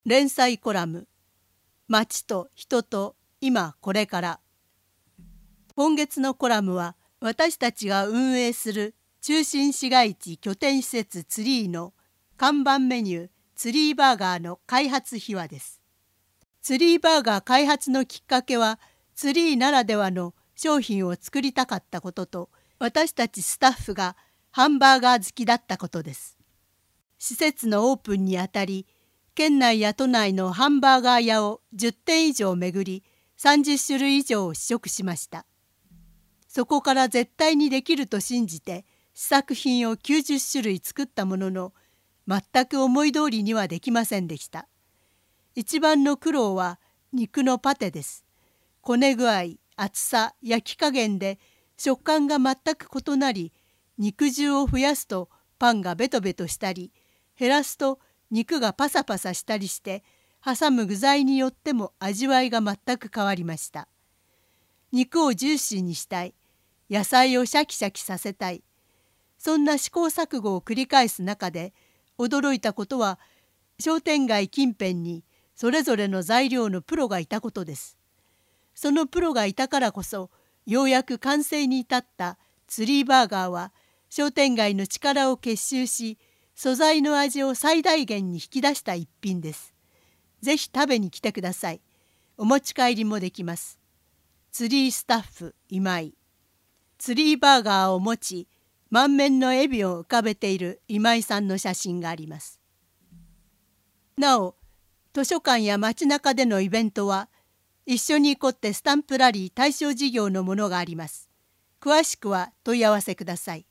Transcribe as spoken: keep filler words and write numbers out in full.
連載コラム街と人と今これから。今月のコラムは私たちが運営する中心市街地拠点施設ツリーの看板メニューツリーバーガーの開発秘話です。ツリーバーガー開発のきっかけはツリーならではの商品を作りたかったことと私たちスタッフがハンバーガー好きだったことです。施設のオープンにあたり県内や都内のハンバーガー屋をじゅってん以上巡りさんじゅっしゅるい以上を試食しました。そこから絶対にできると信じて試作品をきゅうじゅっしゅるい作ったものの全く思い通りにはできませんでした。一番の苦労は肉のパテです。こね具合、厚さ、焼き加減で食感が全く異なり、肉汁を増やすとパンがベトベトしたり、減らすと肉がパサパサしたりして挟む具材によっても味わいが全く変わりました。肉をジューシーにしたい、野菜をシャキシャキさせたい、そんな試行錯誤を繰り返す中で驚いたことは商店街近辺にそれぞれの材料のプロがいたことです。そのプロがいたからこそようやく完成に至ったツリーバーガーは商店街の力を結集し素材の味を最大限に引き出した一品です。ぜひ食べに来てください。お持ち帰りもできます。ツリースタッフ今井。ツリーバーガーを持ち満面の笑みを浮かべている今井さんの写真があります。なお図書館や街中でのイベントは一緒に行こってスタンプラリー対象事業のものがあります。詳しくは問い合わせください。